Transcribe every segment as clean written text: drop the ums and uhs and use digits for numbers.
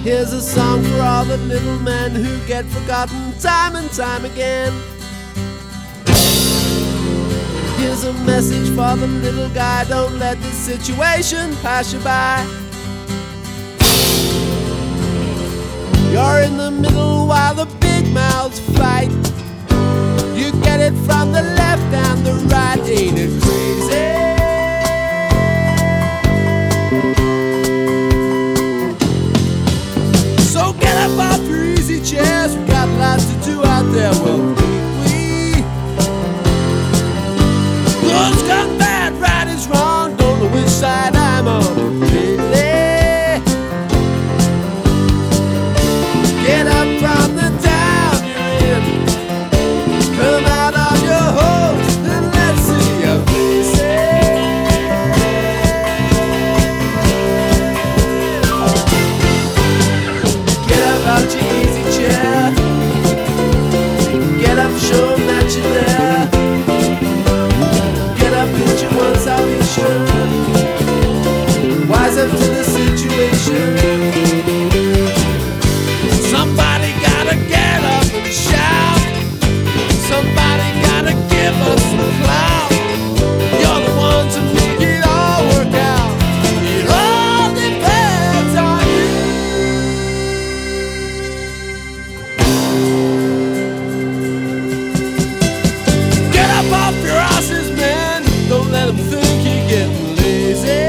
Here's a song for all the little men who get forgotten time and time again. Here's a message for the little guy: don't let the situation pass you by. You're in the middle while the big mouths fight. You get it from the left and the right, ain't it crazy? So get up off your easy chairs, we got lots to do out there, well, we Good's got bad, right is wrong, don't know which side I'm on lately. Get up from the down you're in, come out on your hopes, and let's see your faces. Get up out your easy chair, get up, show 'em that you're there. Get up, hit you once, I'll be sure. Wise up to the situation. Somebody gotta get up and shout. Somebody gotta give us some clout. You're the ones who make it all work out. It all depends on you. Get up off your asses, man. Don't let them think you're getting lazy.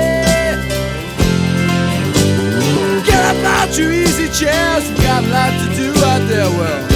Get up out your easy chairs, we got a lot to do out there, well.